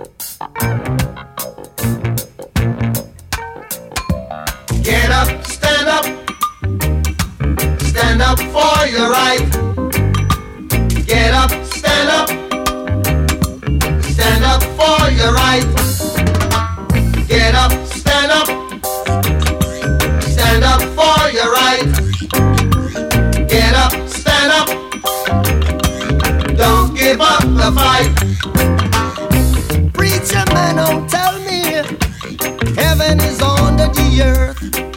Get up, stand up. Stand up for your right. Get up, stand up. Stand up for your right. Get up, stand up. Stand up for your right. Get up, stand up. Don't give up the fight. Preacher man, don't tell me heaven is under the earth.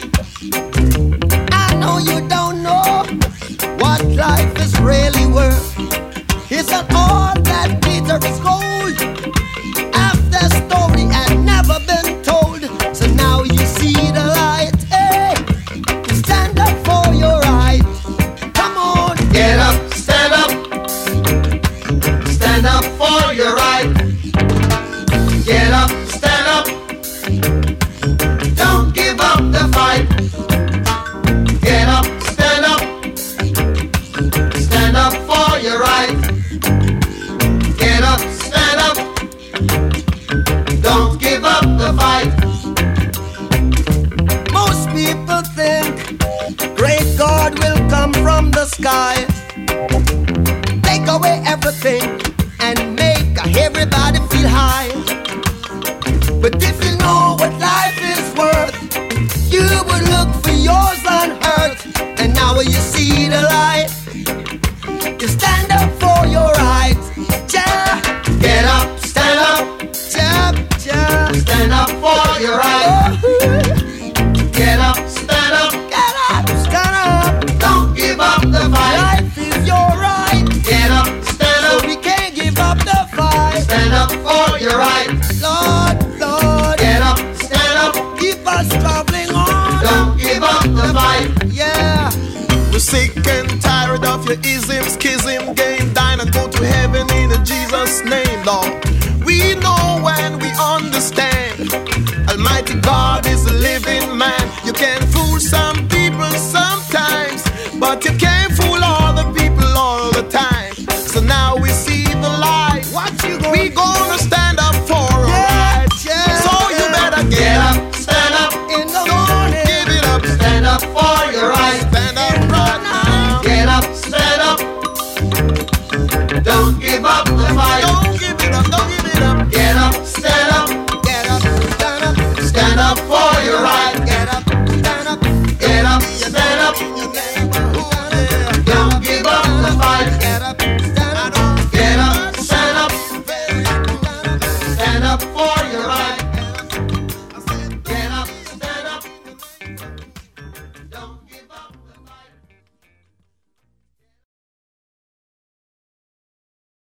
I know you don't know what life is really worth. It's not all that glitter is gold. Half the story had never been told. So now you see the light. Hey, stand up for your right. Come on, get up, stand up. Stand up for your right. Get up, stand up. Don't give up the fight. Get up, stand up. Stand up for your right. Get up, stand up. Don't give up the fight. most people think great God will come from the sky, take away everything and make everybody feel high. But if you know what life is worth, you would look for yours on earth. And now when you see the light, you stand up for your right. Ja, Get up, stand up. ja, ja. Stand up for your right. Get up, stand up. Get up, stand up. Don't give up the fight. Life is your right, Get up, stand so up. we can't give up the fight. Stand up for your right. Lord, Lord, Get up, stand up. keep us traveling on. Don't give up the fight. Yeah. We're sick and tired of your ism, schism, game, dine and go to heaven in Jesus' name, Lord. We know when we understand Almighty God is a living man. You can fool some people sometimes, but you can't fool all the people all the time. So now we see the light. What you We gonna stand up for our Yeah, rights. yeah, So you better Get get up. up, stand up. in the Don't morning? give it up. Stand up for your right. Stand up right now. Get up, stand up. Don't give up the fight. Don't give it up. Don't give it up. Get up, stand up. Get up, stand up, Stand up for your right. get up, stand up, Get up, stand up. in your neighborhood. Don't give up the fight. Get up, stand up, Get up, stand up. Stand up for your right.